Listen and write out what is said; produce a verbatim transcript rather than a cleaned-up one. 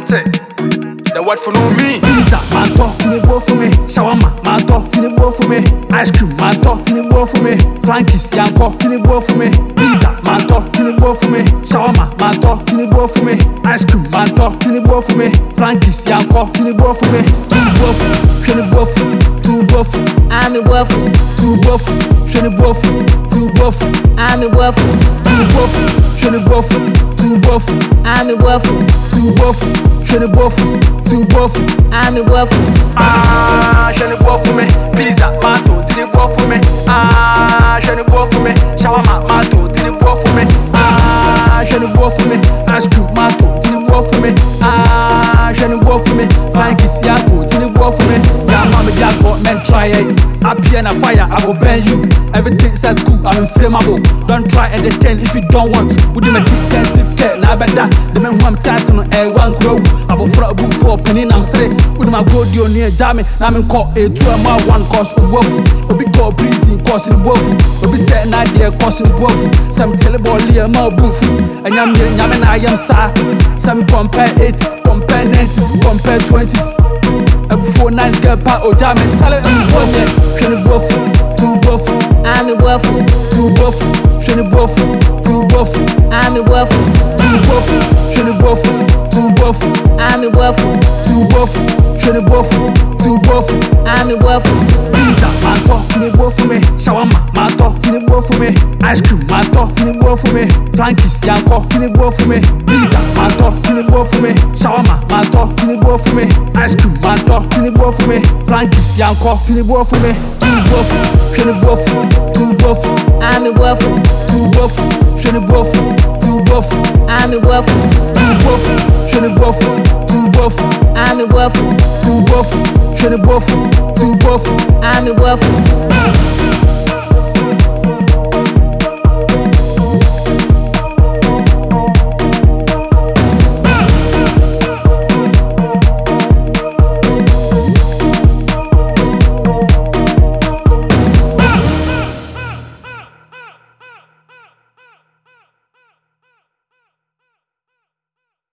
Ante, the word for no me. Pizza, manto, tinebo for me. Shawarma, manto, tinebo for me. Ice cream, manto, tinebo for me. Frankies, yanko, tinebo for me. Pizza, manto, tinebo for me. Shawarma, manto, tinebo for me. Ice cream, manto, tinebo for me. Frankies, yanko, tinebo for me. Two buff, twenty buff, two buff. I'm a buff, two buff, twenty buff, two buff. I'm a buff, two buff, twenty buff, two buff. I'm a buff, two buff, twenty buff, two buff. I'm a buff. Ah, je ne bois for me. Pizza, manto, tu ne bois for me. Ah, je ne bois for me. Shawarma, manto, tu ne bois for me. Ah, je ne bois for me. Ice cream, manto, tu ne bois for me. Ah, je ne bois for me. Frankies, yanko, tu ne bois for me. Yeah, mama, yeah, go, man, try it. Up here in a fire, I go burn you. Everything's set cool, I'm inflammable. Don't try entertain if you don't want. With my teeth, intensive care, now better. The man who I'm testing on air, one crow. I will throw a book for a penny, I'm straight. With my gold, you're near jamming. Now I'm in call a two M R one cost of wolf. A big call breezy, costing wolf. A big set an idea, costing wolf. Some terrible Leah, more boof. And I'm young, and I am sad. Some compare eighties, compare nineties, compare twenties. A before nice girl, pat or jamming. Tell it, I'm for me. Twenty buff, two buff. I'm a buff, two buff, twenty buff, two buff. I'm a buff, two buff, twenty buff, two buff. I'm a buff, two buff, twenty buff, two buff. I'm a buff. Pizza, manto, tinebo for me. Shawarma, manto, tinebo for me. Ice cream, manto, tinebo for me. Frankies, yanko, tinebo for me. Pizza, manto, tinebo for me. Shawarma, manto, tinebo for me. Ice cream, manto, tinebo for me. Frankies, yanko, tinebo for me. Two buff, twenty buff, two buff. I'm a buff, two buff, twenty buff, two buff. I'm a buff, two buff, twenty buff, two buff. I'm a buff, two buff, twenty buff, two buff. I'm a buff.